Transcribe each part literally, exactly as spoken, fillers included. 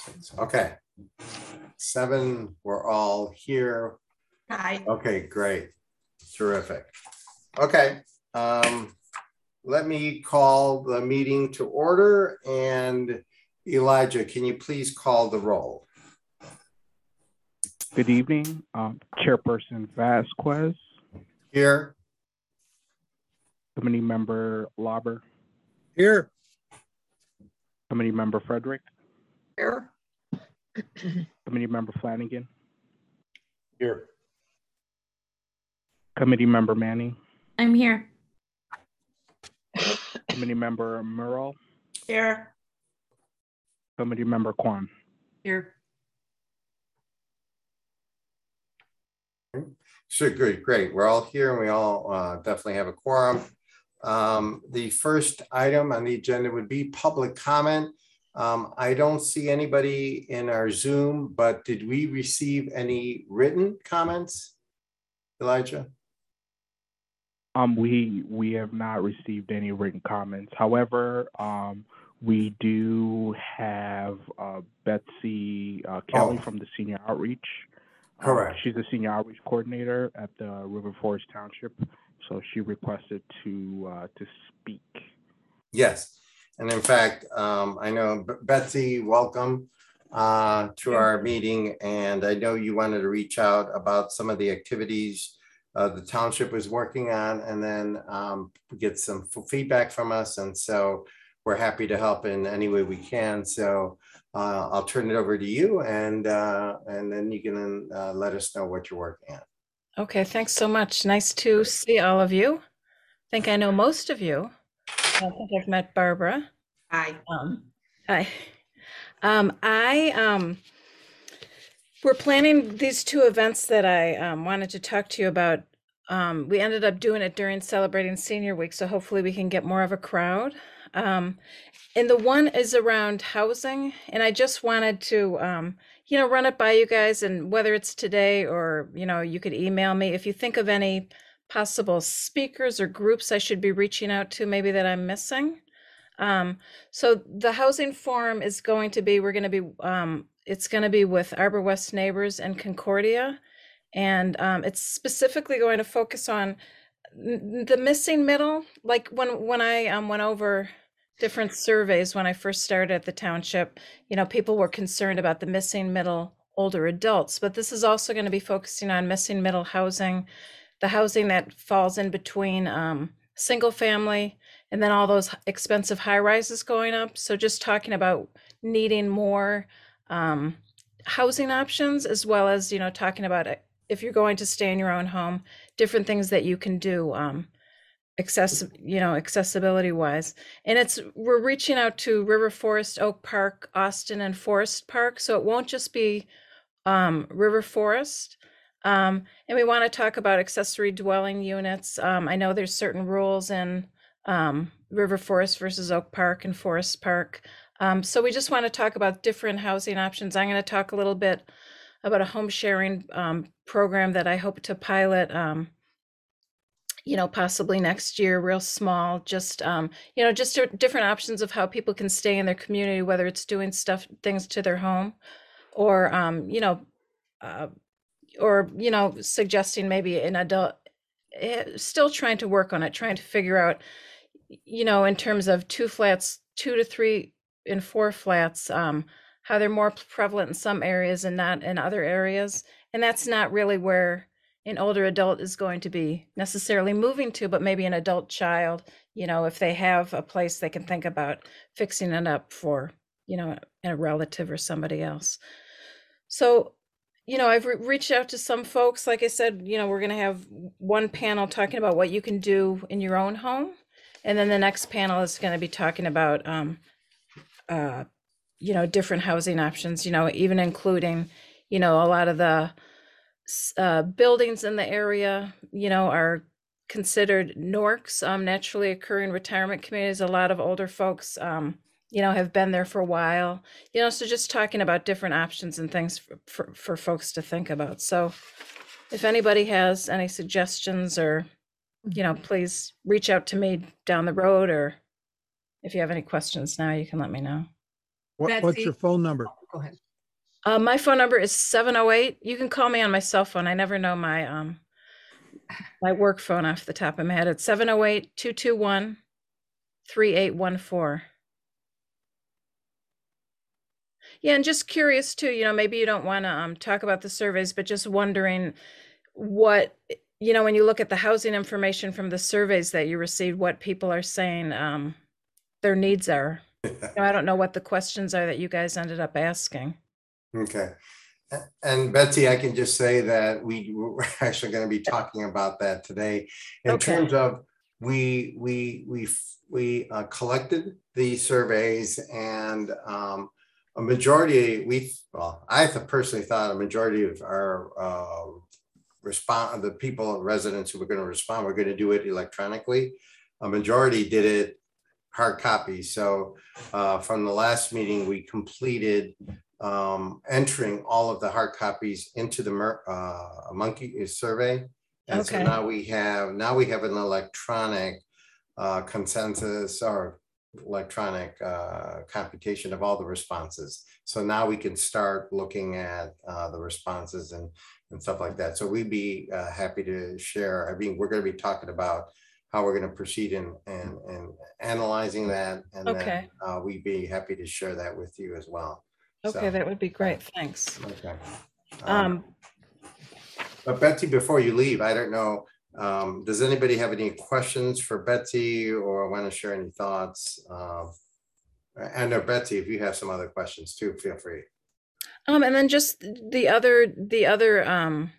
Okay. Seven, we're all here. Hi. Okay, great. Terrific. Okay. Um, let me call the meeting to order, and Elijah, can you please call the roll? Good evening, um, Chairperson Vasquez. Here. Committee Member Lauber. Here. Committee Member Frederick. Here. Committee Member Flanagan. Here. Committee Member Manning. I'm here. Committee Member Murrell. Here. Committee Member Kwan. Here. Sure, good, great. We're all here and we all uh, definitely have a quorum. Um, the first item on the agenda would be public comment. Um, I don't see anybody in our Zoom, but did we receive any written comments, Elijah? Um, we we have not received any written comments. However, um, we do have uh, Betsy uh, Kelly Oh. from the Senior Outreach. Correct. Uh, she's a Senior Outreach Coordinator at the River Forest Township, so she requested to uh, to speak. Yes, and in fact, um, I know B- Betsy, welcome uh, to our meeting, and I know you wanted to reach out about some of the activities uh, the township was working on, and then um, get some f- feedback from us, and so we're happy to help in any way we can. So uh, I'll turn it over to you, and uh, and then you can uh, let us know what you're working on. Okay, thanks so much. Nice to see all of you. I think I know most of you. I think I've met Barbara. Hi. Um, hi. Um, I um, we're planning these two events that I um, wanted to talk to you about. Um, we ended up doing it during celebrating Senior Week, so hopefully we can get more of a crowd. Um, and the one is around housing, and I just wanted to, um, you know, run it by you guys, and whether it's today or, you know, you could email me if you think of any possible speakers or groups I should be reaching out to, maybe that I'm missing. Um, so the housing forum is going to be, we're going to be, um, it's going to be with Arbor West Neighbors and Concordia. And um, it's specifically going to focus on n- the missing middle. Like when, when I um, went over different surveys when I first started at the township, you know, people were concerned about the missing middle older adults, but this is also going to be focusing on missing middle housing, the housing that falls in between um, single family and then all those expensive high rises going up. So just talking about needing more um, housing options, as well as, you know, talking about it, if you're going to stay in your own home, different things that you can do, um, access, you know, accessibility wise. And it's, we're reaching out to River Forest, Oak Park, Austin, and Forest Park. So it won't just be um, River Forest. Um, and we want to talk about accessory dwelling units. Um, I know there's certain rules in um, River Forest versus Oak Park and Forest Park. Um, so we just want to talk about different housing options. I'm going to talk a little bit about a home sharing um, program that I hope to pilot, um, you know, possibly next year, real small, just, um, you know, just different options of how people can stay in their community, whether it's doing stuff, things to their home or, um, you know, uh, or, you know, suggesting maybe an adult, eh, still trying to work on it, trying to figure out, you know, in terms of two flats, two to three and four flats, um, how they're more prevalent in some areas and not in other areas. And that's not really where an older adult is going to be necessarily moving to, but maybe an adult child, you know, if they have a place they can think about fixing it up for, you know, a relative or somebody else. So, you know, I've re- reached out to some folks. Like I said, you know, we're going to have one panel talking about what you can do in your own home. And then the next panel is going to be talking about, um, uh, you know, different housing options, you know, even including, you know, a lot of the uh, buildings in the area, you know, are considered N O R Cs, um, naturally occurring retirement communities. A lot of older folks, um, you know, have been there for a while, you know, so just talking about different options and things for, for, for folks to think about. So if anybody has any suggestions or, you know, please reach out to me down the road, or if you have any questions now, you can let me know. What, what's your Betsy. phone number? Go ahead. Uh, my phone number is seven oh eight. You can call me on my cell phone. I never know my um my work phone off the top of my head. It's seven oh eight, two two one, three eight one four. Yeah, and just curious too, you know, maybe you don't want to um, talk about the surveys, but just wondering what, you know, when you look at the housing information from the surveys that you received, what people are saying um, their needs are. You know, I don't know what the questions are that you guys ended up asking. Okay. A- And Betsy, I can just say that we we're actually going to be talking about that today in Okay. terms of we we we we uh, collected the surveys and um, a majority we well I th- personally thought a majority of our uh, respond the people residents who were going to respond were going to do it electronically. A majority did it hard copy. So uh, from the last meeting, we completed um, entering all of the hard copies into the mer- uh, monkey survey. And so Okay. now we have, now we have an electronic uh, consensus or electronic uh, computation of all the responses. So now we can start looking at uh, the responses and, and stuff like that. So we'd be uh, happy to share. I mean, we're going to be talking about how we're going to proceed in and, and analyzing that. And Okay. then uh, we'd be happy to share that with you as well. Okay, So, that would be great. Thanks. okay. Um, Um, but Betsy, before you leave, I don't know, um, does anybody have any questions for Betsy or want to share any thoughts? Um, I know Betsy, if you have some other questions too, feel free. um, and then just the other, the other um,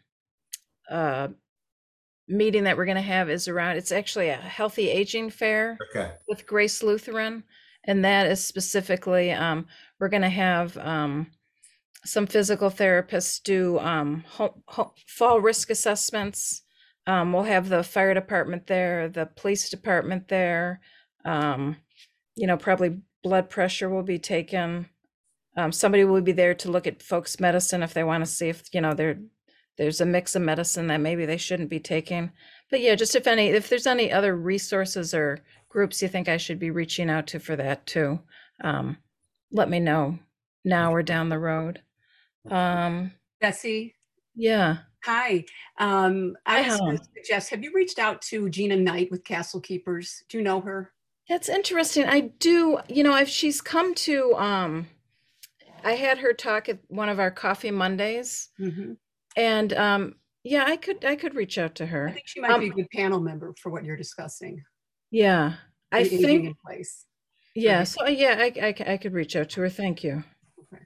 uh, meeting that we're going to have is around, it's actually a healthy aging fair Okay. with Grace Lutheran. And that is specifically, um, we're going to have um, some physical therapists do um, ho- ho- fall risk assessments. Um, we'll have the fire department there, the police department there. Um, you know, probably blood pressure will be taken. Um, somebody will be there to look at folks' medicine if they want to see if, you know, there there's a mix of medicine that maybe they shouldn't be taking. But yeah, just if any, if there's any other resources or groups you think I should be reaching out to for that too, um, let me know now or down the road. Um, Betsy. yeah. Hi. Um, I Hi, was going Helen. to suggest, have you reached out to Gina Knight with Castle Keepers? Do you know her? That's interesting. I do, you know, if she's come to, um, I had her talk at one of our Coffee Mondays, Mm-hmm. and um, yeah, I could, I could reach out to I her. think she might Um, be a good panel member for what you're discussing. Yeah, I the aging think, in place. yeah. Okay. So yeah, I, I, c- I could reach out to her. Thank you. Okay.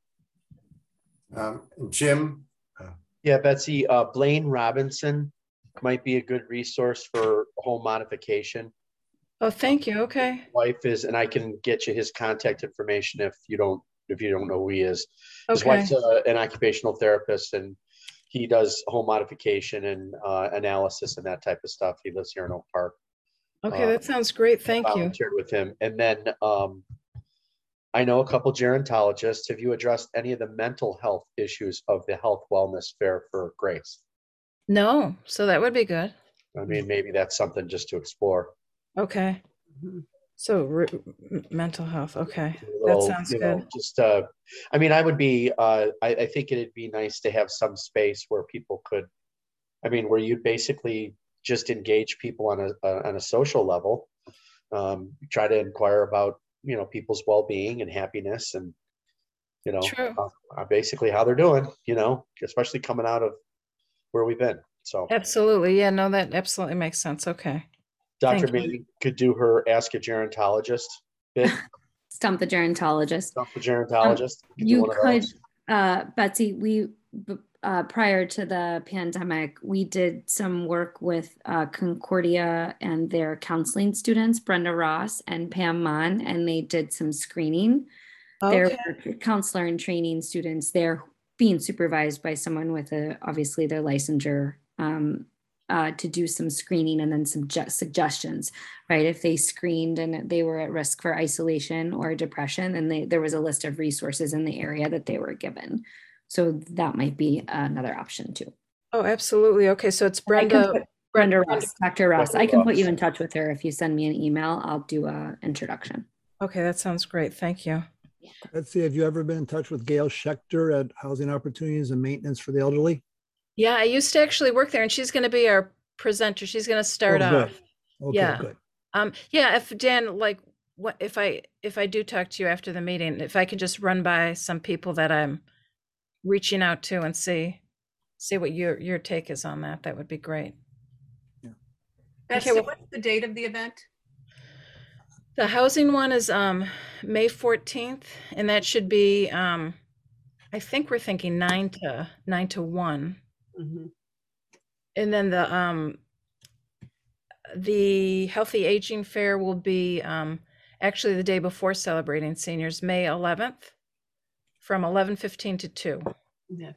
Um, Jim, Yeah, Betsy, uh, Blaine Robinson might be a good resource for home modification. Oh, thank you. Okay. Wife is, and I can get you his contact information if you don't, if you don't know who he is. His Okay. wife's a, an occupational therapist, and he does home modification and uh, analysis and that type of stuff. He lives here in Oak Park. Okay, Uh, that sounds great. Thank you. Volunteered with him, and then um, I know a couple gerontologists. Have you addressed any of the mental health issues of the health wellness fair for Grace? No, so that would be good. I mean, maybe that's something just to explore. Okay. Mhm. So re- m- mental health. Okay, A that little, sounds you know, good. just, uh, I mean, I would be, uh, I, I think it'd be nice to have some space where people could, I mean, where you basically just engage people on a, a on a social level, um, try to inquire about, you know, people's well-being and happiness, and you know, True. uh, uh, basically how they're doing, you know, especially coming out of where we've been. So Absolutely. Yeah. No, that absolutely makes sense. Okay. Doctor Thank you. Manning could do her ask a gerontologist bit, Stump the gerontologist. not the gerontologist. could do You one of could, those. uh, Betsy, we, b- uh, prior to the pandemic, we did some work with uh, Concordia and their counseling students, Brenda Ross and Pam Mon, and they did some screening. There Okay. were counselor and training students there being supervised by someone with a, obviously their licensure, um, uh, to do some screening and then some ju- suggestions, right? If they screened and they were at risk for isolation or depression, then they, there was a list of resources in the area that they were given. So that might be another option too. Oh, absolutely. Okay. So it's I can Brenda. put- Brenda Brenda- Ross, Doctor Ross. Brenda I can put you Ross. in touch with her. If you send me an email, I'll do a introduction. Okay. That sounds great. Thank you. Betsy, have you ever been in touch with Gail Schechter at Housing Opportunities and Maintenance for the Elderly? Yeah, I used to actually work there, and she's going to be our presenter. She's going to start Oh, good. off. Okay, Yeah. good. Um, yeah, if Dan, like, what if I if I do talk to you after the meeting, if I can just run by some people that I'm reaching out to and see see what your your take is on that, that would be great. Betsy, well- what's the date of the event? The housing one is um May fourteenth, and that should be um I think we're thinking nine to nine to one. Mhm. And then the um the Healthy Aging Fair will be um actually the day before Celebrating Seniors, May eleventh, from eleven fifteen to two. Yeah.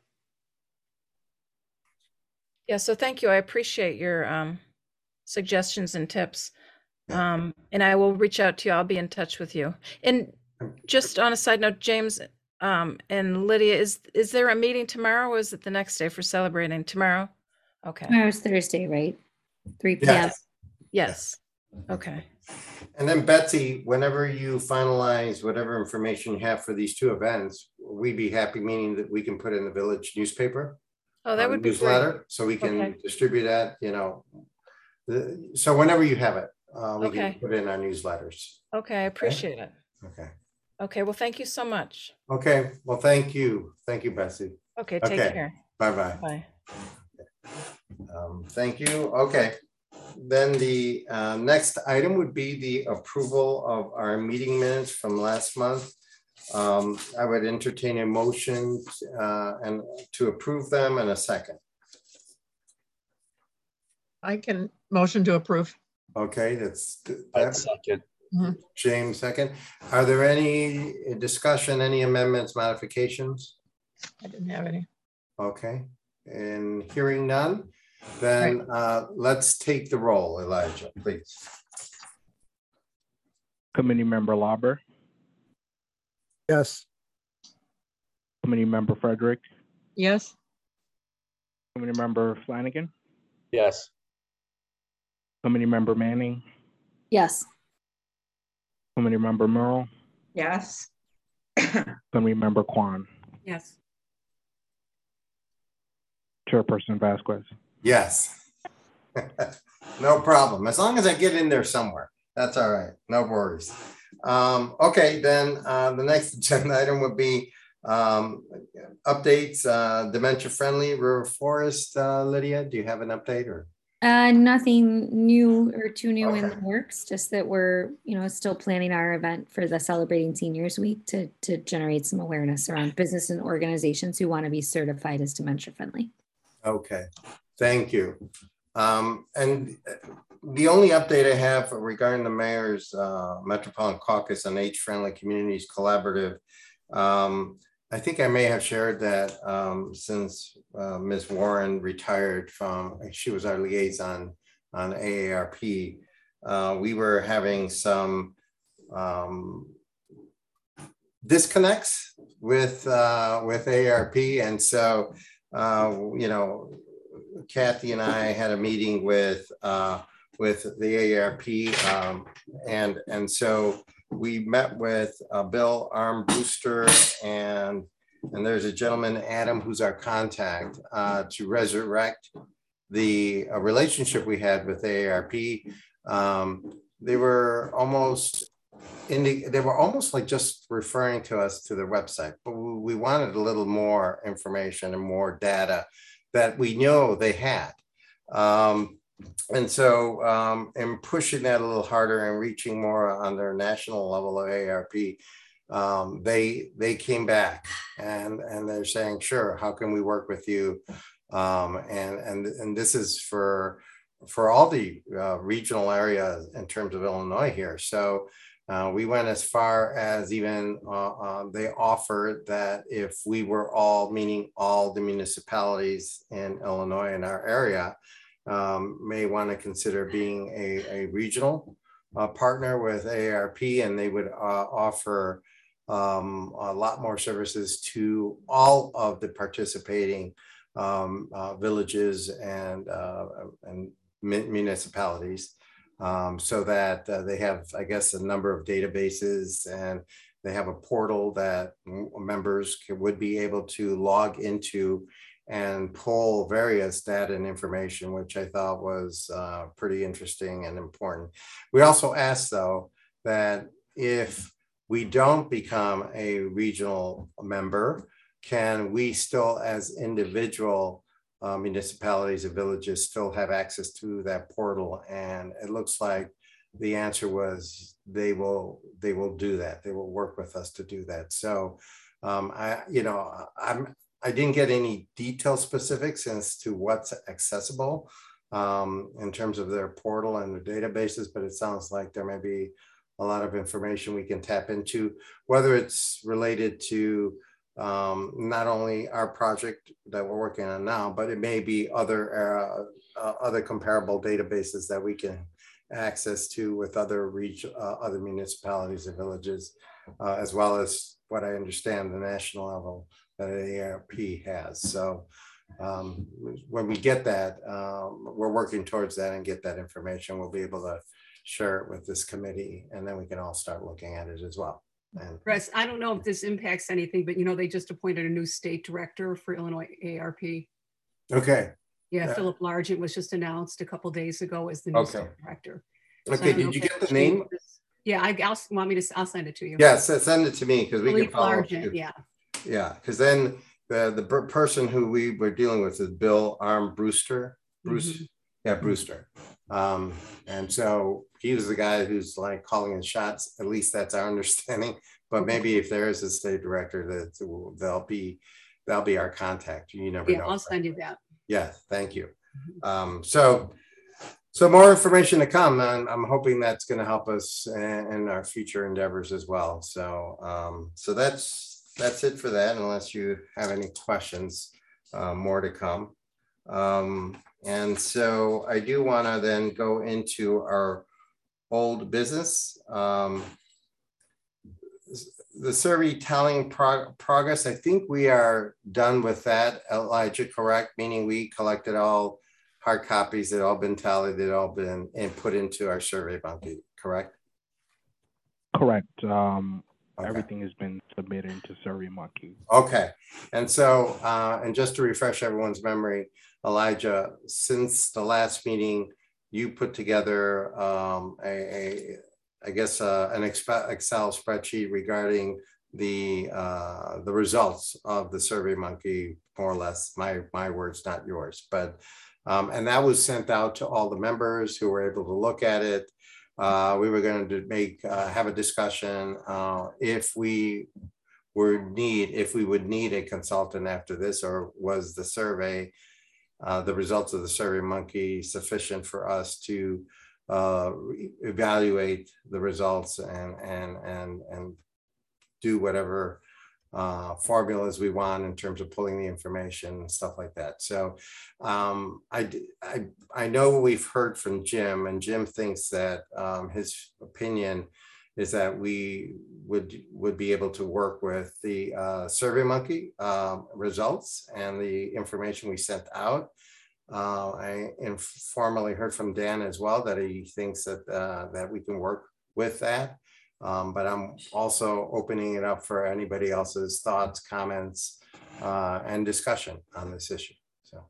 Yeah, so thank you. I appreciate your um suggestions and tips. Um, and I will reach out to you. I'll be in touch with you. And just on a side note, James um, and Lydia, is is there a meeting tomorrow, or is it the next day for Celebrating? Tomorrow? Okay. Tomorrow's Thursday, right? three p m Yes. Yes. Okay. And then Betsy, whenever you finalize whatever information you have for these two events, we'd be happy, meaning that we can put in the village newspaper. Oh, that um, would be great. newsletter, so we can Okay. distribute that, you know. the- So whenever you have it, uh, we Okay. can put it in our newsletters. Okay, I appreciate it. Okay. Okay, well, thank you so much. Okay, well, thank you. Thank you, Betsy. Okay, take Okay. care. Bye-bye. Bye. Um, thank you. Okay. Then the uh, next item would be the approval of our meeting minutes from last month. Um, I would entertain a motion uh, and to approve them in a second. I can motion to approve. Okay, that's I'd that's second. James second. Are there any discussion, any amendments, modifications? I didn't have any. Okay, and hearing none, then uh, let's take the roll, Elijah, please. Committee Member Lauber, Yes. Committee Member Frederick, Yes, Committee Member Flanagan, Yes. Committee Member Manning, Yes. Committee Member Merle, yes, Committee Member Kwan, Yes. Chairperson Vasquez. Yes. No problem. As long as I get in there somewhere, that's all right. No worries. Um, okay, then uh, the next agenda item would be um, updates, uh, dementia friendly River Forest. Uh, Lydia, do you have an update or? Uh, nothing new or too new in Okay. the works, just that we're, you know, still planning our event for the Celebrating Seniors Week to, to generate some awareness around business and organizations who want to be certified as dementia friendly. Okay, thank you. Um, and the only update I have regarding the mayor's uh, Metropolitan Caucus on Age-Friendly Communities Collaborative, um, I think I may have shared that um, since uh, Miz Warren retired from, she was our liaison on A A R P, uh, we were having some um, disconnects with uh, with A A R P, and so uh, you know, Kathy and I had a meeting with uh, with the A A R P, um, and and so we met with uh, Bill Armbruster, and and there's a gentleman, Adam, who's our contact uh, to resurrect the uh, relationship we had with A A R P. Um, they were almost in the, they were almost like just referring to us to their website, but we, we wanted a little more information and more data that we know they had. Um, and so um, in pushing that a little harder and reaching more on their national level of A A R P, um, they they came back and, and they're saying, sure, how can we work with you? Um, and, and, and this is for, for all the uh, regional areas in terms of Illinois here. So uh, we went as far as even uh, uh, they offered that if we were all, meaning all the municipalities in Illinois in our area, um, may want to consider being a, a regional uh, partner with A A R P, and they would uh, offer um, a lot more services to all of the participating um, uh, villages and, uh, and municipalities. Um, so that uh, they have, I guess, a number of databases and They have a portal that members can, would be able to log into and pull various data and information, which I thought was uh, pretty interesting and important. We also asked, though, that if we don't become a regional member, can we still, as individual uh, municipalities and villages, still have access to that portal? And it looks like the answer was they will they will do that. They will work with us to do that. So um, I, you know, I'm I didn't get any detailed specifics as to what's accessible um, in terms of their portal and their databases, but it sounds like there may be a lot of information we can tap into, whether it's related to um, not only our project that we're working on now, but it may be other uh, uh, other comparable databases that we can access to with other region, uh, other municipalities and villages, uh, as well as what I understand the national level that A A R P has. So um, when we get that, um, we're working towards that and get that information. We'll be able to share it with this committee, and then we can all start looking at it as well. And Chris, I don't know if this impacts anything, but you know, they just appointed a new state director for Illinois A A R P. okay, Yeah, Yeah. Philip Largent was just announced a couple days ago as the new Okay. state director. So I okay. don't know Did you if get that the name? changes- Yeah, I I'll, want me to, I'll send it to you. Yes, send it to me because we can Philippe follow up. Largent, too. yeah. Yeah, because then the the per- person who we were dealing with is Bill Arm Brewster. Bruce, Mhm. yeah, Brewster. Um, and so he was the guy who's like calling his shots. At least that's our understanding. But Okay. maybe if there is a state director, that they'll be they'll be our contact. You never Yeah, know. I'll send you that. Yeah, thank you. Um, so, so more information to come, and I'm hoping that's going to help us in, in our future endeavors as well. So, um, so that's that's it for that. Unless you have any questions, uh, more to come. Um, and so I do want to then go into our old business. Um, the survey tallying prog progress, I think we are done with that, Elijah, correct? Meaning we collected all hard copies, they'd all been tallied, they'd all been and put into our survey monkey, correct? Correct. Um, Okay. Everything has been submitted into SurveyMonkey. Okay, and so, uh, and just to refresh everyone's memory, Elijah, since the last meeting, you put together um, a, a, I guess, uh, an Excel spreadsheet regarding the uh, the results of the SurveyMonkey, more or less, my my words, not yours, but um, and that was sent out to all the members who were able to look at it. Uh, we were going to make uh, have a discussion uh, if we were need if we would need a consultant after this, or was the survey, uh, the results of the SurveyMonkey sufficient for us to uh, evaluate the results and and and and do whatever uh, formulas we want in terms of pulling the information and stuff like that. So um, I, I, I know we've heard from Jim, and Jim thinks that um, his opinion is that we would, would be able to work with the uh, SurveyMonkey uh, results and the information we sent out. Uh, I informally heard from Dan as well that he thinks that, uh, that we can work with that. Um, but I'm also opening it up for anybody else's thoughts, comments, uh, and discussion on this issue. So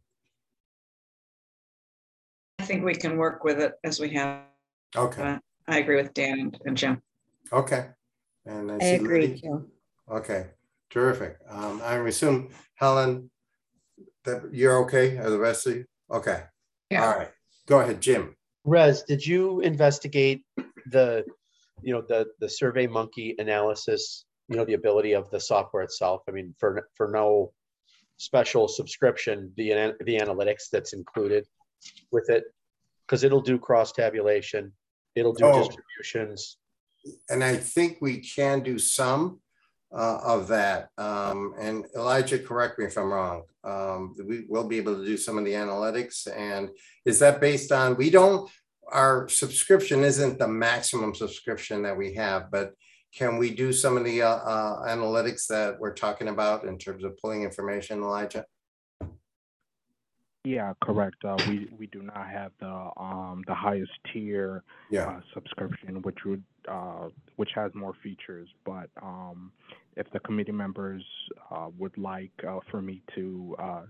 I think we can work with it as we have. okay, Uh, I agree with Dan and, and Jim. okay, and I, I see agree Liddy. too. Okay, terrific. Um, I assume Helen, that you're okay, or the rest of you? Okay, Yeah. all right. Go ahead, Jim. Rez, did you investigate the, you know, the the SurveyMonkey analysis, you know, the ability of the software itself? I mean, for for no special subscription, the the analytics that's included with it, because it'll do cross tabulation, it'll do Oh. distributions. And I think we can do some uh, of that. Um, and Elijah, correct me if I'm wrong. Um, we will be able to do some of the analytics. And is that based on, we don't, our subscription isn't the maximum subscription that we have, but can we do some of the uh, uh, analytics that we're talking about in terms of pulling information, Elijah? Yeah, correct. Uh, we we do not have the um the highest tier Yeah. uh, subscription, which would uh which has more features. But um, if the committee members uh, would like uh, for me to uh,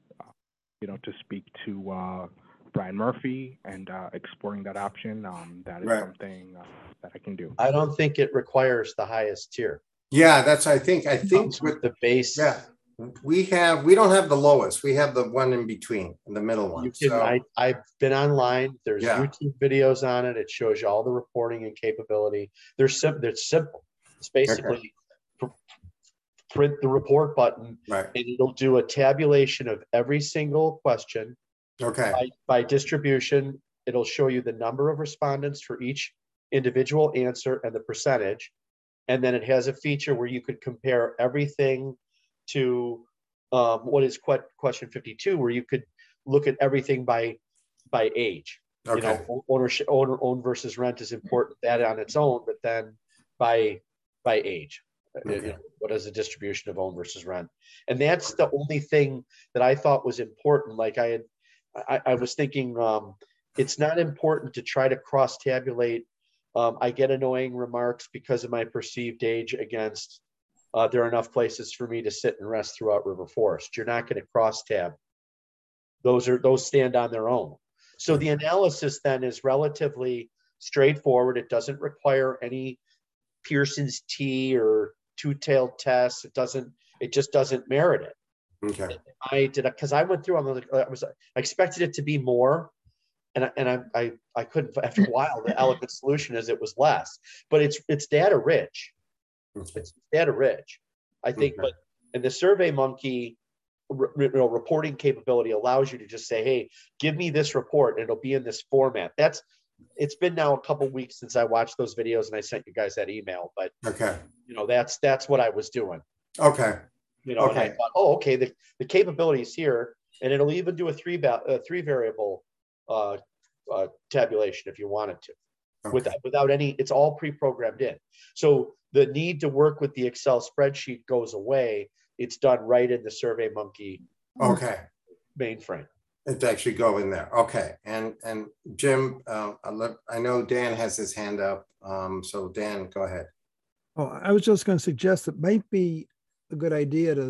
you know to speak to uh, Brian Murphy and uh, exploring that option, um, that is Right. something uh, that I can do. I don't think it requires the highest tier. Yeah, that's, I think, I think Comes with with the base. Yeah, we have, we don't have the lowest. We have the one in between, the middle one. You can, So, I, I've been online. There's Yeah. YouTube videos on it. It shows you all the reporting and capability. They're simple. They're simple. It's basically pr- print the report button, right, and it'll do a tabulation of every single question okay, by, by distribution. It'll show you the number of respondents for each individual answer and the percentage. And then it has a feature where you could compare everything to um, what is que- question fifty-two, where you could look at everything by by age. You okay, know, ownership, owner, own versus rent is important, that on its own, but then by by age. You Okay. know, what is the distribution of own versus rent? And that's the only thing that I thought was important. Like I had, I, I was thinking, um, it's not important to try to cross tabulate. Um, I get annoying remarks because of my perceived age against uh, there are enough places for me to sit and rest throughout River Forest. You're not going to cross tab. Those are those stand on their own. So the analysis then is relatively straightforward. It doesn't require any Pearson's T or two-tailed tests. It doesn't. It just doesn't merit it. okay, I did because I went through. I was, I was I expected it to be more. And I, and I, I, I couldn't, after a while, the elegant solution is it was less, but it's, it's data rich. okay, It's data rich, I think, Okay. but, and the Survey Monkey re, you know, reporting capability allows you to just say, hey, give me this report and it'll be in this format. That's, it's been now a couple weeks since I watched those videos and I sent you guys that email, but okay, you know, that's, that's what I was doing, okay, you know, and I Okay. thought, oh, okay, the, the capability is here and it'll even do a three, ba- uh, three variable uh, uh, tabulation if you wanted to, okay, without, without any, it's all pre-programmed in. So the need to work with the Excel spreadsheet goes away. It's done right in the Survey Monkey okay. mainframe. It actually go in there. Okay. And, and Jim, uh, I let- I know Dan has his hand up. Um, so Dan, go ahead. Oh, I was just going to suggest it might be a good idea to,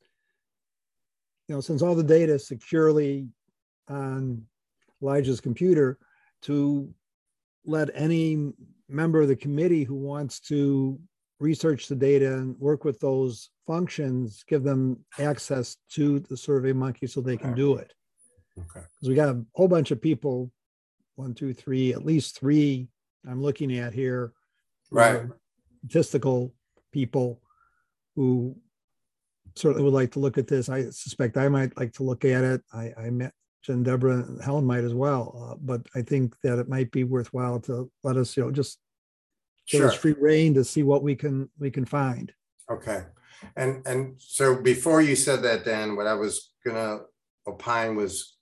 you know, since all the data is securely on Elijah's computer, to let any member of the committee who wants to research the data and work with those functions, give them access to the Survey Monkey so they can do it. Okay. Because we got a whole bunch of people, one, two, three, at least three I'm looking at here. who Right. are Statistical people who certainly would like to look at this. I suspect I might like to look at it. I, I met Jen, Deborah, and Helen might as well. Uh, but I think that it might be worthwhile to let us, you know, just give Sure. us free reign to see what we can we can find. Okay. And, and so before you said that, Dan, what I was gonna opine was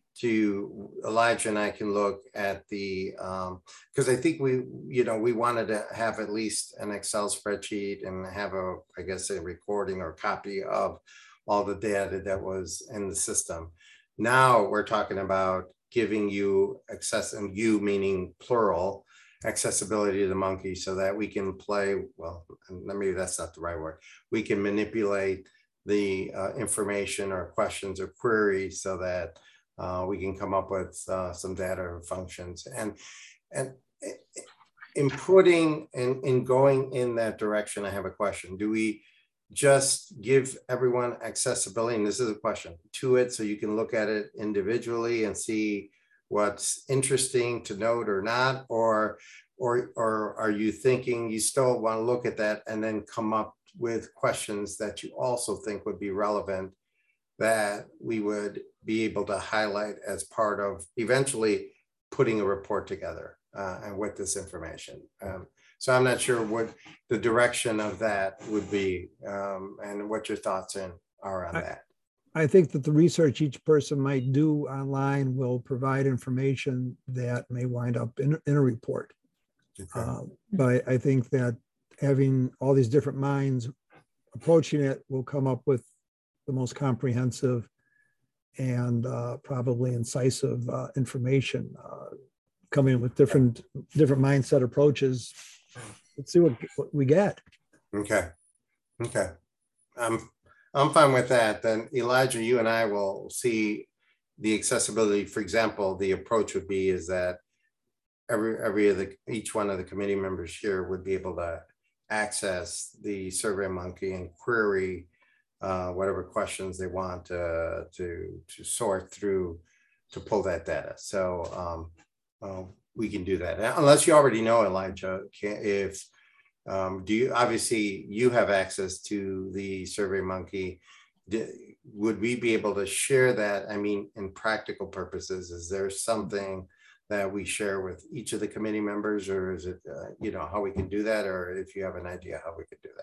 to Elijah and I can look at the, um, because I think we, you know, we wanted to have at least an Excel spreadsheet and have a, I guess, a recording or copy of all the data that was in the system. Now we're talking about giving you access, and you meaning plural, accessibility to the monkey so that we can play, well, maybe that's not the right word. We can manipulate the uh, information or questions or queries so that uh, we can come up with uh, some data or functions. And, and in putting, in, in going in that direction, I have a question. Do we just give everyone accessibility, and this is a question, to it so you can look at it individually and see what's interesting to note or not, or or or are you thinking you still want to look at that and then come up with questions that you also think would be relevant that we would be able to highlight as part of eventually putting a report together uh, and with this information? Um, so I'm not sure what the direction of that would be um, and what your thoughts in are on I, that. I think that the research each person might do online will provide information that may wind up in, in a report. Okay. Uh, but I think that having all these different minds approaching it will come up with the most comprehensive and uh, probably incisive uh, information, uh, coming with different different mindset approaches. Let's see what, what we get. Okay. Okay. I'm I'm fine with that. Then Elijah, you and I will see the accessibility. For example, the approach would be is that every every of the each one of the committee members here would be able to access the SurveyMonkey and query uh, whatever questions they want uh, to to sort through to pull that data. So um, uh, we can do that. Unless you already know, Elijah, can, if um, do you obviously you have access to the SurveyMonkey. Would we be able to share that? I mean, in practical purposes, is there something that we share with each of the committee members, or is it, uh, you know, how we can do that, or if you have an idea how we could do that?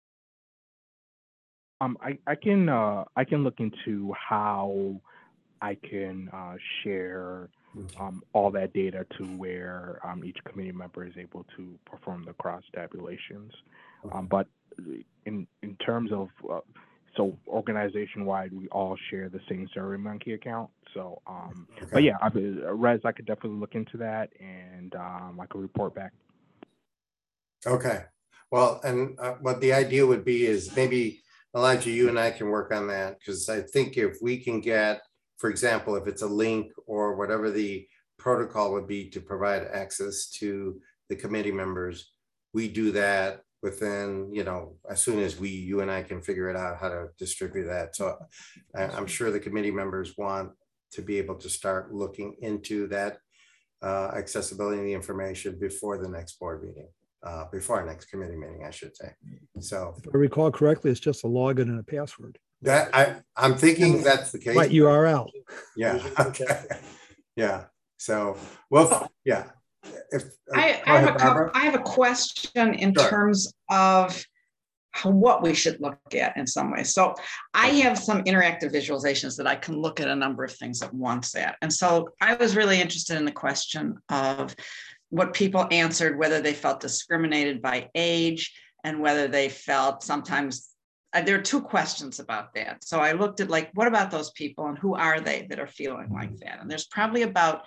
Um, I, I can uh, I can look into how I can uh, share um, all that data to where um, each committee member is able to perform the cross tabulations. Um, but in in terms of uh, so organization-wide, we all share the same SurveyMonkey account. So, um, okay. But yeah, I, Rez, I could definitely look into that, and um, I could report back. Okay. Well, and uh, what the idea would be is maybe, Elijah, you and I can work on that, because I think if we can get, for example, if it's a link or whatever the protocol would be to provide access to the committee members, we do that within, you know, as soon as we, you and I can figure it out how to distribute that. So I, I'm sure the committee members want to be able to start looking into that uh, accessibility of the information before the next board meeting, uh, before our next committee meeting, I should say. So if I recall correctly, it's just a login and a password. That I, I'm thinking that's the case. Right, U R L. Yeah. Okay. Yeah. So, well, yeah. If, I, I, have a, I have a question in sure. terms of how, what we should look at in some ways. So I have some interactive visualizations that I can look at a number of things at once at. And so I was really interested in the question of what people answered, whether they felt discriminated by age and whether they felt sometimes, uh, there are two questions about that. So I looked at like, what about those people and who are they that are feeling like that? And there's probably about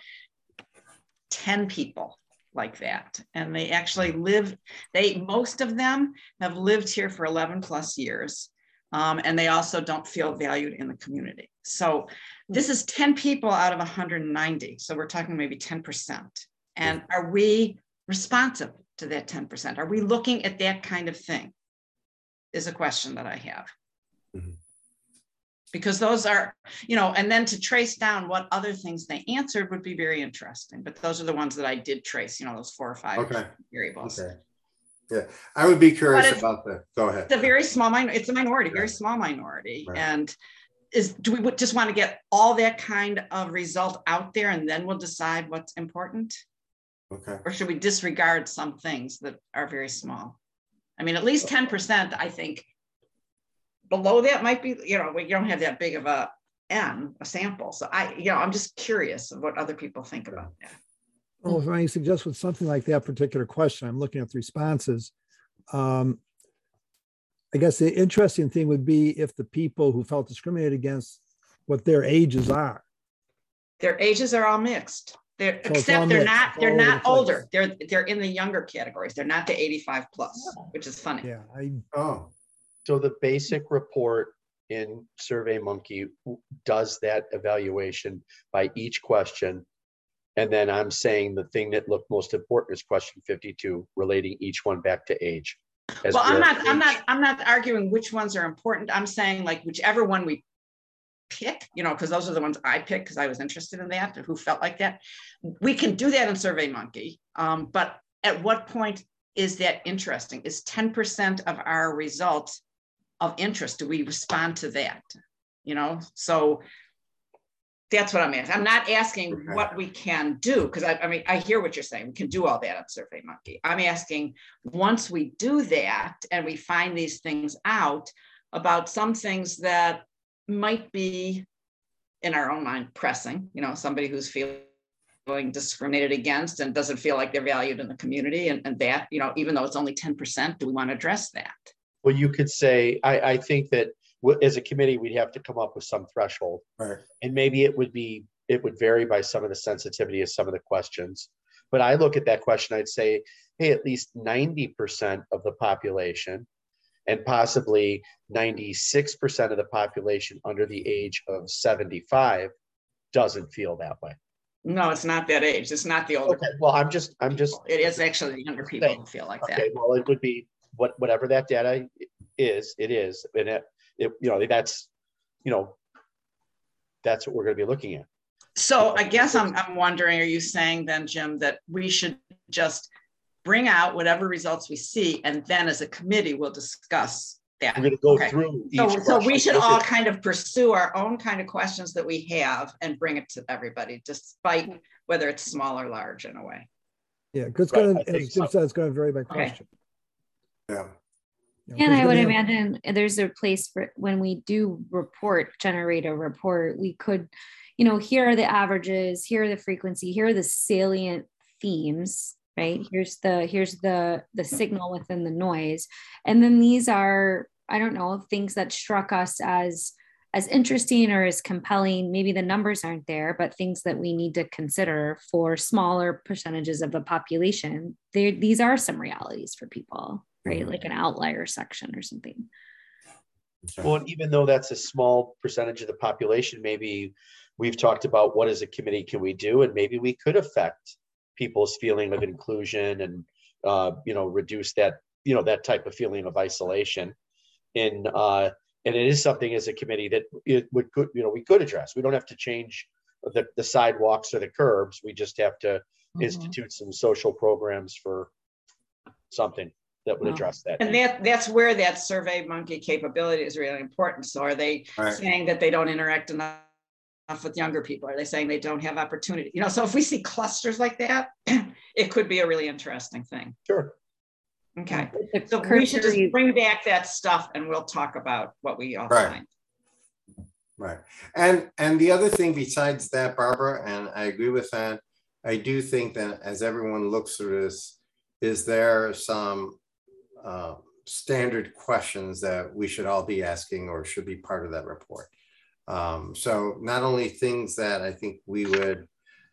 ten people like that. And they actually live, they, most of them have lived here for eleven plus years. Um, and they also don't feel valued in the community. So this is ten people out of one hundred ninety. So we're talking maybe ten percent. And are we responsive to that ten percent? Are we looking at that kind of thing? Is a question that I have. Mm-hmm. Because those are, you know, and then to trace down what other things they answered would be very interesting. But those are the ones that I did trace, you know, those four or five okay. variables. Okay. Yeah, I would be curious about that. Go ahead. It's a very small minority. It's a minority, very small minority. Right. And is do we just want to get all that kind of result out there and then we'll decide what's important? Okay. Or should we disregard some things that are very small? I mean, at least ten percent, I think. Below that might be, you know, we don't have that big of a N, a sample. So I, you know, I'm just curious of what other people think about that. Well, if I suggest with something like that particular question, I'm looking at the responses. Um, I guess the interesting thing would be if the people who felt discriminated against, what their ages are. Their ages are all mixed. They're, so except they're not, they're not older. They're they're in the younger categories. They're not the eighty-five plus, which is funny. Yeah. I, oh. So the basic report in SurveyMonkey does that evaluation by each question. And then I'm saying the thing that looked most important is question fifty-two, relating each one back to age. Well, I'm not, I'm not, I'm not arguing which ones are important. I'm saying like whichever one we pick, you know, because those are the ones I picked because I was interested in that, who felt like that. We can do that in SurveyMonkey, um, but at what point is that interesting? Is ten percent of our results of interest? Do we respond to that? You know, so that's what I'm asking. I'm not asking okay. what we can do, because I, I mean, I hear what you're saying. We can do all that on SurveyMonkey. I'm asking, once we do that and we find these things out about some things that might be in our own mind pressing, you know, somebody who's feeling discriminated against and doesn't feel like they're valued in the community, and, and that, you know, even though it's only ten percent, do we want to address that? Well, you could say, I, I think that w- as a committee, we'd have to come up with some threshold. Right. And maybe it would be, it would vary by some of the sensitivity of some of the questions. But I look at that question, I'd say, hey, at least ninety percent of the population and possibly ninety-six percent of the population under the age of seventy-five doesn't feel that way. No, it's not that age. It's not the older. Okay, well, I'm just, I'm just. It is actually the younger people who feel like that. Okay, well, it would be what, whatever that data is, it is, and it, it, you know, that's, you know, that's what we're going to be looking at. So I guess I'm, I'm wondering, are you saying then, Jim, that we should just bring out whatever results we see, and then as a committee, we'll discuss that? We're going to go Okay. through each So, so we question. should Look all at- kind of pursue our own kind of questions that we have and bring it to everybody, despite whether it's small or large in a way. Yeah, because it's Right, going I to, think as Jim so. said, it's going to vary by question. Yeah. You know, 'cause And I you're would gonna have- imagine there's a place for when we do report, generate a report, we could, you know, here are the averages, here are the frequency, here are the salient themes, right? Here's the, here's the, the signal within the noise. And then these are, I don't know, things that struck us as, as interesting or as compelling. Maybe the numbers aren't there, but things that we need to consider for smaller percentages of the population. There, these are some realities for people, right? Mhm. Like an outlier section or something. Well, and even though that's a small percentage of the population, maybe we've talked about what as a committee can we do, and maybe we could affect people's feeling of inclusion and, uh, you know, reduce that, you know, that type of feeling of isolation. And, uh, and it is something as a committee that it would, could, you know, we could address. We don't have to change the, the sidewalks or the curbs. We just have to Mhm. institute some social programs for something that would address that. And that, that's where that Survey Monkey capability is really important. So are they Right. saying that they don't interact enough with younger people? Are they saying they don't have opportunity? You know, so if we see clusters like that, it could be a really interesting thing. Sure. Okay. The So we should just cursory- bring back that stuff and we'll talk about what we all Right. find. Right. And and the other thing besides that, Barbara, and I agree with that, I do think that as everyone looks through this, is there some uh, standard questions that we should all be asking or should be part of that report? Um, so not only things that I think we would,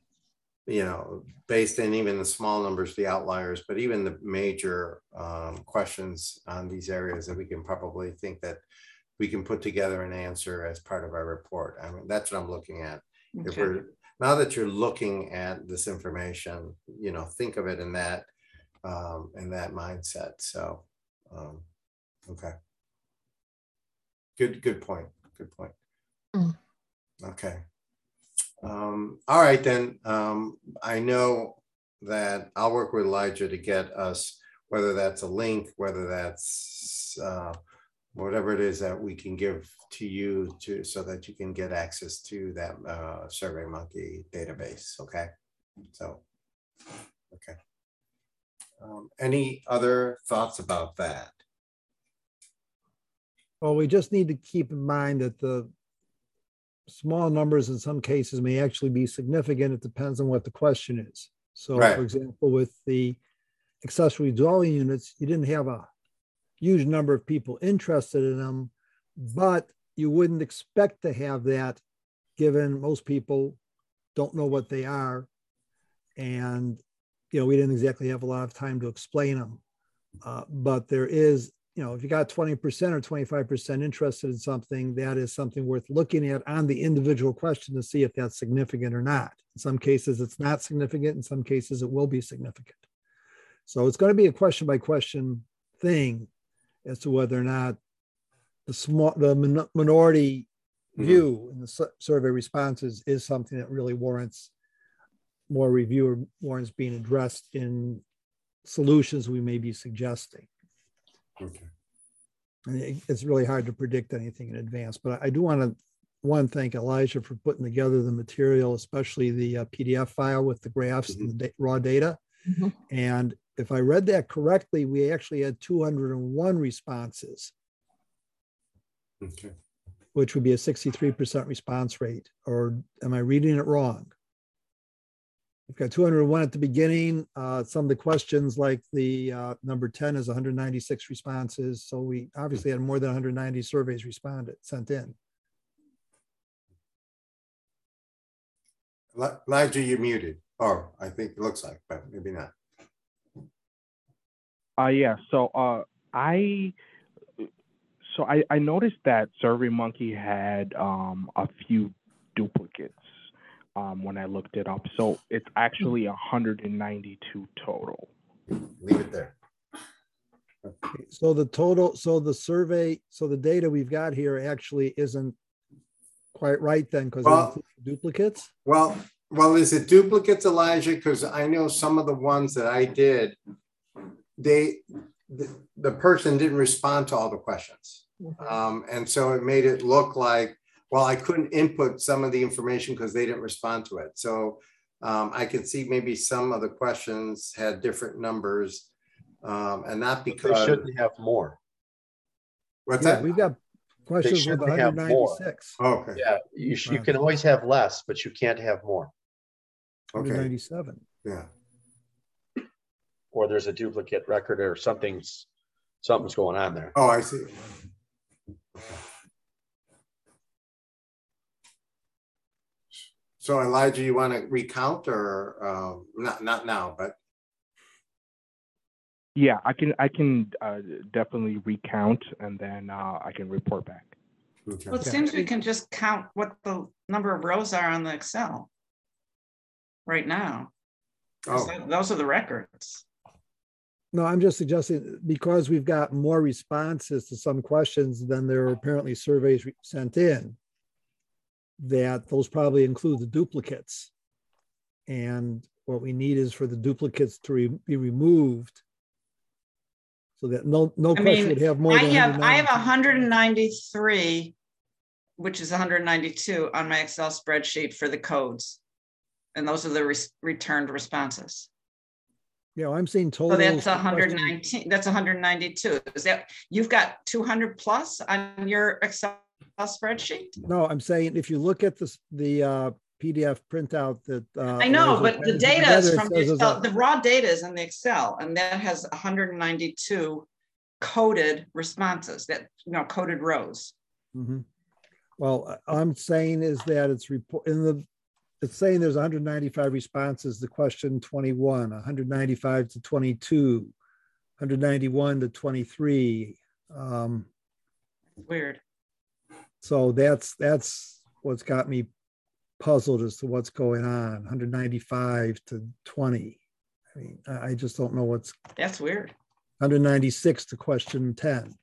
you know, based in even the small numbers, the outliers, but even the major um, questions on these areas that we can probably think that we can put together an answer as part of our report. I mean, that's what I'm looking at. If Okay. we're, now that you're looking at this information, you know, think of it in that, um, in that mindset. So, um, okay. Good, good point. Good point. Mm. Okay. Um, all right, then. Um, I know that I'll work with Elijah to get us, whether that's a link, whether that's uh, whatever it is that we can give to you to, so that you can get access to that uh, SurveyMonkey database. Okay. So, okay. Um, any other thoughts about that? Well, we just need to keep in mind that the small numbers in some cases may actually be significant. It depends on what the question is. So Right. for example, with the accessory dwelling units, you didn't have a huge number of people interested in them, but you wouldn't expect to have that given most people don't know what they are. And, you know, we didn't exactly have a lot of time to explain them. Uh, but there is, you know, if you got twenty percent or twenty-five percent interested in something, that is something worth looking at on the individual question to see if that's significant or not. In some cases, it's not significant. In some cases, it will be significant. So it's going to be a question by question thing as to whether or not the small, the min- minority Mhm. view in the su- survey responses is something that really warrants more review or warrants being addressed in solutions we may be suggesting. Okay. And it- it's really hard to predict anything in advance, but I do want to, one, thank Elijah for putting together the material, especially the uh, P D F file with the graphs and the da- raw data. Mhm. And if I read that correctly, we actually had two hundred one responses, Okay. which would be a sixty-three percent response rate. Or am I reading it wrong? We've got two hundred one at the beginning. Uh, some of the questions like the uh, number ten is one hundred ninety-six responses. So we obviously had more than one hundred ninety surveys responded, sent in. Elijah, you're muted. Oh, I think it looks like, but maybe not. Uh, yeah, so uh, I so I, I noticed that SurveyMonkey had um, a few duplicates um, when I looked it up. So it's actually one hundred ninety-two total. Leave it there. Okay, so the total, so the survey, so the data we've got here actually isn't quite right then, because Well, duplicates. Well, well, is it duplicates, Elijah? Because I know some of the ones that I did, they the, the person didn't respond to all the questions. Um, and so it made it look like, well, I couldn't input some of the information because they didn't respond to it. So um, I could see maybe some of the questions had different numbers um, and not because they shouldn't have more. What's Yeah, that? we've got questions with shouldn't have one hundred ninety-six. Okay. Yeah, you, sh- you can always have less, but you can't have more. Okay. one ninety-seven. Yeah. Or there's a duplicate record or something's something's going on there. Oh, I see. So Elijah, you want to recount or um, not? Not now, but Yeah, I can I can uh, definitely recount and then uh, I can report back. okay. Well, it seems we can just count what the number of rows are on the Excel right now. 'Cause Oh, that- those are the records. No, I'm just suggesting because we've got more responses to some questions than there are apparently surveys re- sent in, that those probably include the duplicates. And what we need is for the duplicates to re- be removed so that no, no I question mean, would have more I than have, I have one one hundred ninety-three, which is one hundred ninety-two on my Excel spreadsheet for the codes. And those are the res- returned responses. You know, I'm seeing So totals. that's for one hundred questions- nineteen, that's one hundred ninety-two. Is that, you've got two hundred plus on your Excel spreadsheet? No, I'm saying if you look at this, the uh, P D F printout that. uh, I know, Elijah but the put data together, is it from the says there's Excel, a- the raw data is in the Excel, and that has one hundred ninety-two coded responses, that, you know, coded rows. Mhm. Well, I- I'm saying is that it's report in the, it's saying there's one hundred ninety-five responses to question twenty-one, one hundred ninety-five to twenty-two, one hundred ninety-one to twenty-three. Um, Weird. so that's, that's what's got me puzzled as to what's going on, one hundred ninety-five to twenty. I mean, I I just don't know what's, That's weird. one hundred ninety-six to question ten.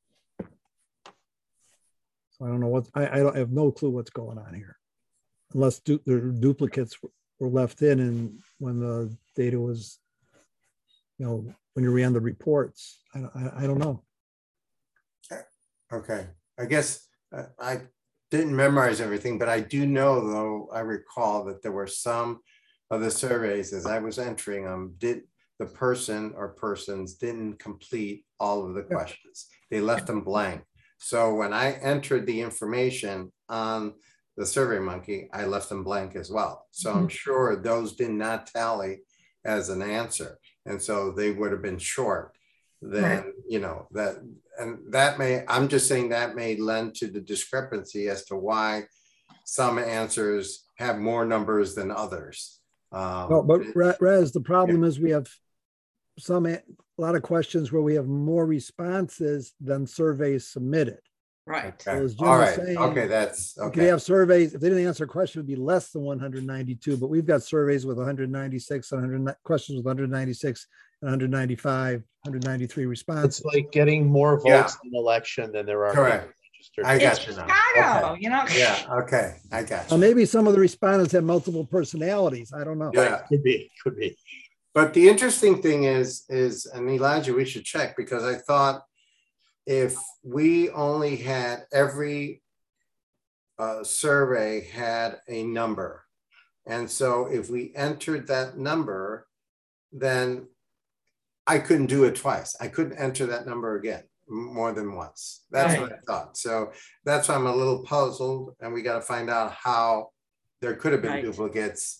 So I don't know what, I, I don't I have no clue what's going on here. Unless du- the duplicates were left in and when the data was, you know, when you ran the reports, I, I, I don't know. okay. I guess uh, I didn't memorize everything, but I do know, though, I recall that there were some of the surveys as I was entering them, did the person or persons didn't complete all of the Yeah. questions. They left them blank. So when I entered the information on the SurveyMonkey, I left them blank as well. So I'm sure those did not tally as an answer. And so they would have been short then, Right. you know, that, and that may, I'm just saying that may lend to the discrepancy as to why some answers have more numbers than others. Um, No, but Re- Rez, the problem is we have some, a lot of questions where we have more responses than surveys submitted. Right. So as okay. Jim All was right. saying, Okay. That's You could okay. have surveys, if they didn't answer a question, it would be less than one hundred ninety-two, but we've got surveys with one hundred ninety-six, one hundred questions with one hundred ninety-six, and one hundred ninety-five, one hundred ninety-three responses. It's like getting more votes Yeah. in an election than there are Correct. people registered. I got It's you now. Chicago, Okay. you know? Yeah. Okay. I got Now, you. maybe some of the respondents have multiple personalities. I don't know. Yeah. Could be, could be. But the interesting thing is, is, and Elijah, we should check because I thought if we only had every uh, survey had a number. And so if we entered that number, then I couldn't do it twice. I couldn't enter that number again more than once. That's Right. what I thought. So that's why I'm a little puzzled and we got to find out how there could have been Right. duplicates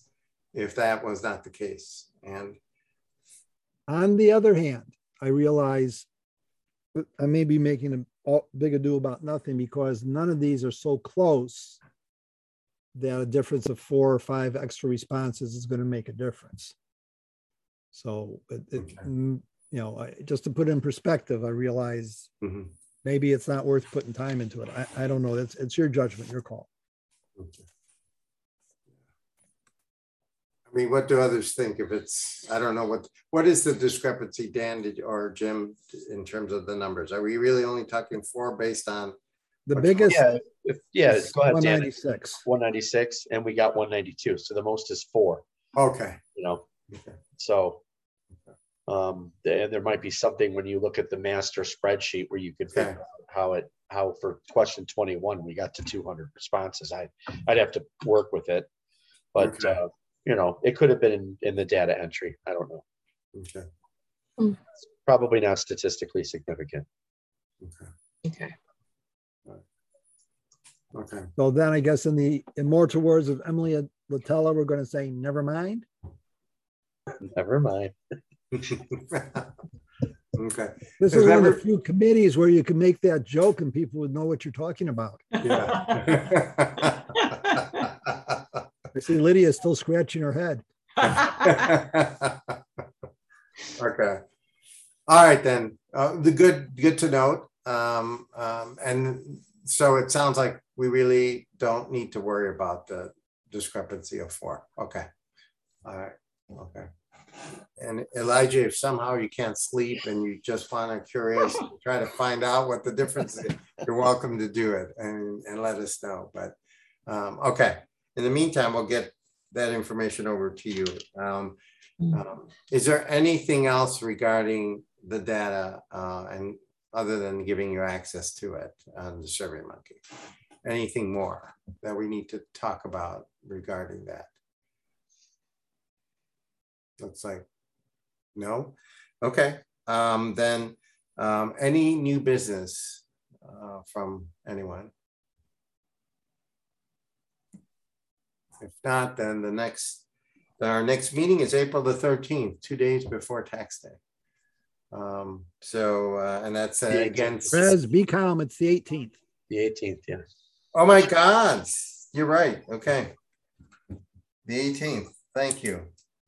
if that was not the case. And on the other hand, I realize I may be making a big ado about nothing because none of these are so close that a difference of four or five extra responses is going to make a difference. So, it, it, Okay. you know, I, just to put it in perspective, I realize mhm. maybe it's not worth putting time into it. I, I don't know. It's it's your judgment, your call. Okay. I mean, what do others think? If it's, I don't know what, what is the discrepancy, Dan did, or Jim, in terms of the numbers? Are we really only talking four based on? The Which biggest Yeah, if, yeah, is go ahead, Dan. one ninety-six. one ninety-six, and we got one ninety-two. So the most is four, Okay. you know. Okay. So um and there might be something when you look at the master spreadsheet where you could Okay. figure out how it how for question twenty-one we got to two hundred responses. I I'd have to work with it, but Okay. uh, you know, it could have been in, in the data entry. I don't know. Okay. It's probably not statistically significant. Okay. Okay. Okay. So then I guess in the in more towards of Emily Latella, we're going to say never mind. Never mind. Okay. This Is is one that of the re- few committees where you can make that joke and people would know what you're talking about. Yeah. I see Lydia still scratching her head. Okay. All right, then. Uh, the good, good to note. Um, um, and so it sounds like we really don't need to worry about the discrepancy of four. Okay. All right. Okay. And Elijah, if somehow you can't sleep and you just want to curious, try to find out what the difference is, you're welcome to do it and, and let us know. But um, okay. In the meantime, we'll get that information over to you. Um, um, is there anything else regarding the data uh, and other than giving you access to it on the SurveyMonkey? Anything more that we need to talk about regarding that? Looks like no. Okay. Um, then um, any new business uh, from anyone? If not, then the next, our next meeting is April the thirteenth, two days before tax day. Um, so, uh, and that's uh, again. Rez, be calm. It's the eighteenth. The eighteenth, yeah. Oh my God, you're right. Okay. The eighteenth. Thank you.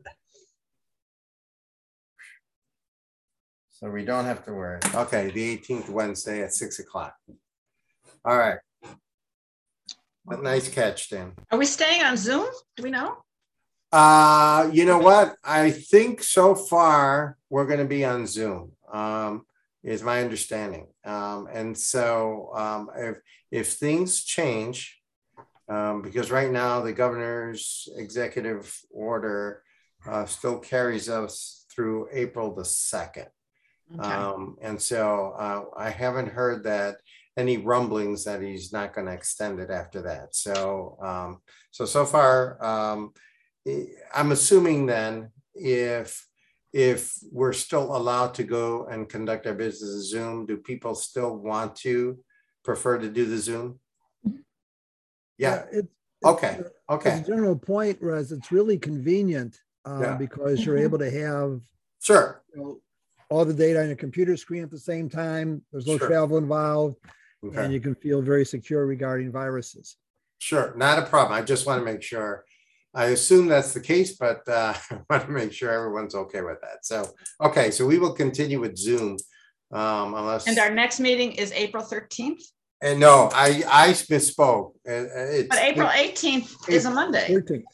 So we don't have to worry. Okay, the eighteenth, Wednesday at six o'clock. All right. But nice catch, Dan. Are we staying on Zoom? Do we know? Uh, you know what? I think so far we're going to be on Zoom. Um, is my understanding. Um, and so um, if if things change, um, because right now the governor's executive order uh, still carries us through April the second. Okay. Um, and so uh, I haven't heard that any rumblings that he's not going to extend it after that. So, um, so, so far, um, I'm assuming then if, if we're still allowed to go and conduct our business as Zoom, do people still want to prefer to do the Zoom? Yeah. It, Okay. Okay. As a general point, Rez, it's really convenient uh, Yeah. because you're able to have Sure. you know, all the data on your computer screen at the same time. There's no Sure. travel involved, Okay. and you can feel very secure regarding viruses. Sure. Not a problem. I just want to make sure. I assume that's the case, but uh, I want to make sure everyone's okay with that. So, okay. So we will continue with Zoom um, unless. And our next meeting is April thirteenth, And no, I, I misspoke. Uh, It's, but April eighteenth is a Monday. thirteenth.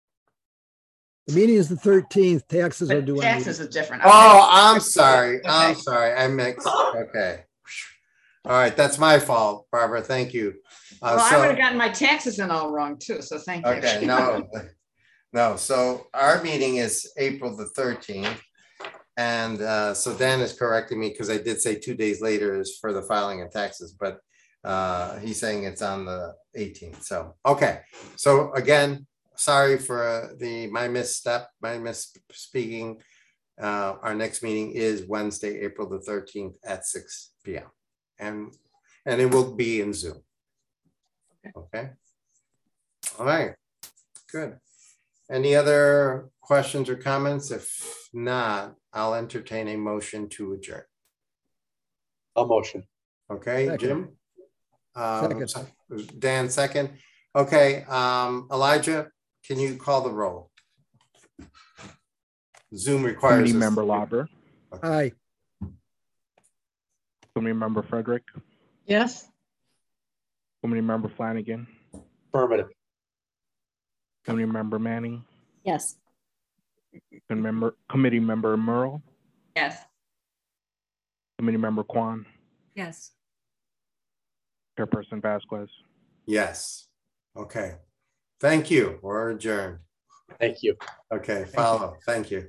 The meeting is the thirteenth. Taxes are But due. on the taxes is different. Okay. Oh, I'm sorry. I'm Okay. sorry. I mixed. Okay. All right. That's my fault, Barbara. Thank you. Uh, Well, I so- would have gotten my taxes in all wrong too, so thank you. Okay, no, no. So our meeting is April the thirteenth. And uh, so Dan is correcting me because I did say two days later is for the filing of taxes, but uh, he's saying it's on the eighteenth. So, okay. So again, sorry for uh, the my misstep, my misspeaking. Uh, our next meeting is Wednesday, April the thirteenth at six P M And, and it will be in Zoom. Okay. All right. Good. Any other questions or comments? If not, I'll entertain a motion to adjourn. A motion. Okay, Second. Jim? Um, Second. Dan, second. Okay, um, Elijah, can you call the roll? Zoom requires. Committee us- Member Lauber, Aye. Committee Member Frederick, Yes. Committee Member Flanagan, Affirmative. Committee Member Manning, Yes. Committee Member, Committee Member Merle, Yes. Committee Member Kwan, Yes. Chairperson Vasquez. Yes. Okay. Thank you. We're adjourned. Thank you. Okay, follow. Thank you.